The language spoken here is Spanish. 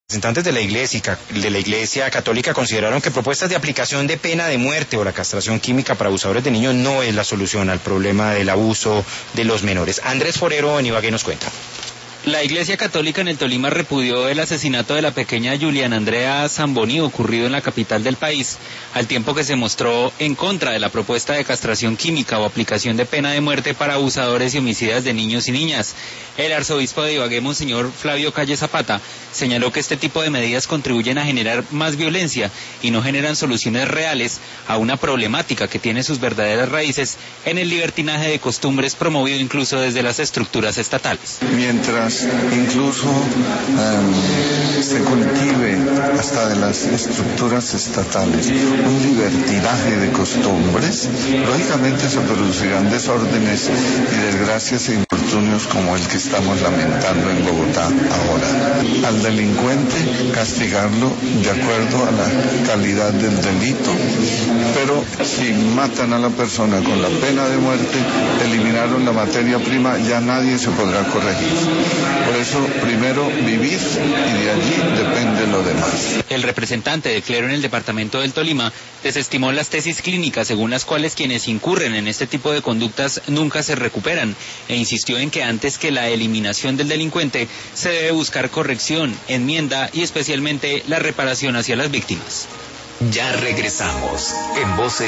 Representantes de la Iglesia Católica consideraron que propuestas de aplicación de pena de muerte o la castración química para abusadores de niños no es la solución al problema del abuso de los menores. Andrés Forero en Ibagué nos cuenta. La Iglesia Católica en el Tolima repudió el asesinato de la pequeña Juliana Andrea Zamboni ocurrido en la capital del país, al tiempo que se mostró en contra de la propuesta de castración química o aplicación de pena de muerte para abusadores y homicidas de niños y niñas. El arzobispo de Ibagué, Monseñor Flavio Calle Zapata, señaló que este tipo de medidas contribuyen a generar más violencia y no generan soluciones reales a una problemática que tiene sus verdaderas raíces en el libertinaje de costumbres promovido incluso desde las estructuras estatales. Mientras incluso se cultive hasta de las estructuras estatales un libertinaje de costumbres, lógicamente se producirán desórdenes y desgracias e infortunios como el que estamos lamentando en Bogotá ahora. Al delincuente castigarlo de acuerdo a la calidad del delito, pero si matan a la persona con la pena de muerte, eliminaron la materia prima, ya nadie se podrá corregir. Por eso, primero vivir y de allí depende lo demás. El representante de clero en el departamento del Tolima desestimó las tesis clínicas según las cuales quienes incurren en este tipo de conductas nunca se recuperan e insistió en que antes que la eliminación del delincuente se debe buscar corrección, enmienda y especialmente la reparación hacia las víctimas. Ya regresamos en Voces